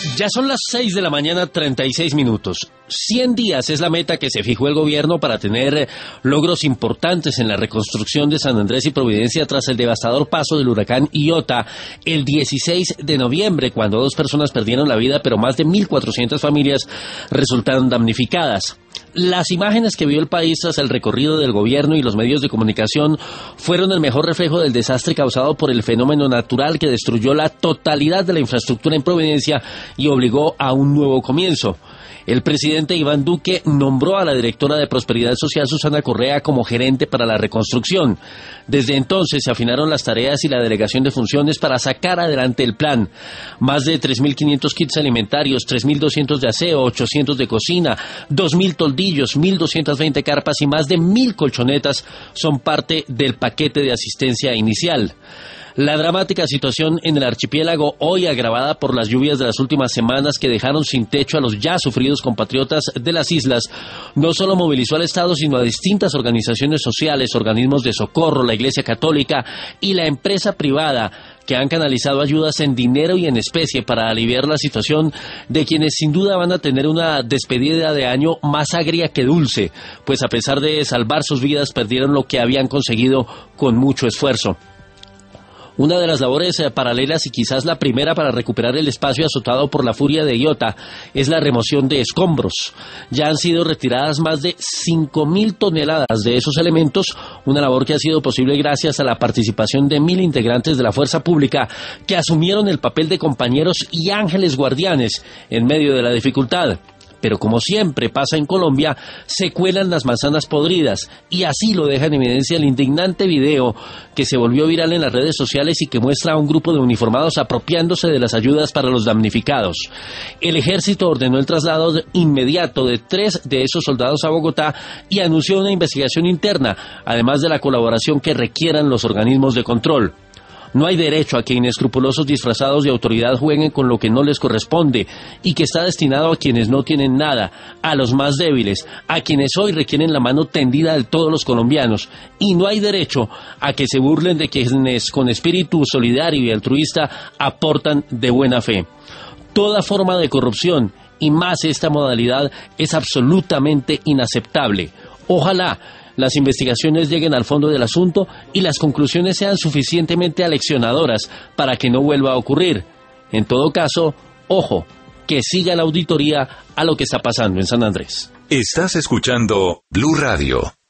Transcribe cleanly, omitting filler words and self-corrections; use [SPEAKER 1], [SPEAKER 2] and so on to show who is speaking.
[SPEAKER 1] Ya son las 6 de la mañana, 36 minutos. 100 días es la meta que se fijó el gobierno para tener logros importantes en la reconstrucción de San Andrés y Providencia tras el devastador paso del huracán Iota el 16 de noviembre, cuando 2 personas perdieron la vida, pero más de 1.400 familias resultaron damnificadas. Las imágenes que vio el país tras el recorrido del gobierno y los medios de comunicación fueron el mejor reflejo del desastre causado por el fenómeno natural que destruyó la totalidad de la infraestructura en Providencia y obligó a un nuevo comienzo. El presidente Iván Duque nombró a la directora de Prosperidad Social, Susana Correa, como gerente para la reconstrucción. Desde entonces se afinaron las tareas y la delegación de funciones para sacar adelante el plan. Más de 3.500 kits alimentarios, 3.200 de aseo, 800 de cocina, 2.000 toldillos, 1.220 carpas y más de 1.000 colchonetas son parte del paquete de asistencia inicial. La dramática situación en el archipiélago, hoy agravada por las lluvias de las últimas semanas que dejaron sin techo a los ya sufridos compatriotas de las islas, no solo movilizó al Estado, sino a distintas organizaciones sociales, organismos de socorro, la Iglesia Católica y la empresa privada, que han canalizado ayudas en dinero y en especie para aliviar la situación de quienes sin duda van a tener una despedida de año más agria que dulce, pues a pesar de salvar sus vidas, perdieron lo que habían conseguido con mucho esfuerzo. Una de las labores paralelas y quizás la primera para recuperar el espacio azotado por la furia de Iota es la remoción de escombros. Ya han sido retiradas más de 5.000 toneladas de esos elementos, una labor que ha sido posible gracias a la participación de 1.000 integrantes de la fuerza pública que asumieron el papel de compañeros y ángeles guardianes en medio de la dificultad. Pero como siempre pasa en Colombia, se cuelan las manzanas podridas, y así lo deja en evidencia el indignante video que se volvió viral en las redes sociales y que muestra a un grupo de uniformados apropiándose de las ayudas para los damnificados. El ejército ordenó el traslado inmediato de 3 de esos soldados a Bogotá y anunció una investigación interna, además de la colaboración que requieran los organismos de control. No hay derecho a que inescrupulosos disfrazados de autoridad jueguen con lo que no les corresponde y que está destinado a quienes no tienen nada, a los más débiles, a quienes hoy requieren la mano tendida de todos los colombianos. Y no hay derecho a que se burlen de quienes con espíritu solidario y altruista aportan de buena fe. Toda forma de corrupción, y más esta modalidad, es absolutamente inaceptable. Ojalá las investigaciones lleguen al fondo del asunto y las conclusiones sean suficientemente aleccionadoras para que no vuelva a ocurrir. En todo caso, ojo, que siga la auditoría a lo que está pasando en San Andrés.
[SPEAKER 2] Estás escuchando Blue Radio.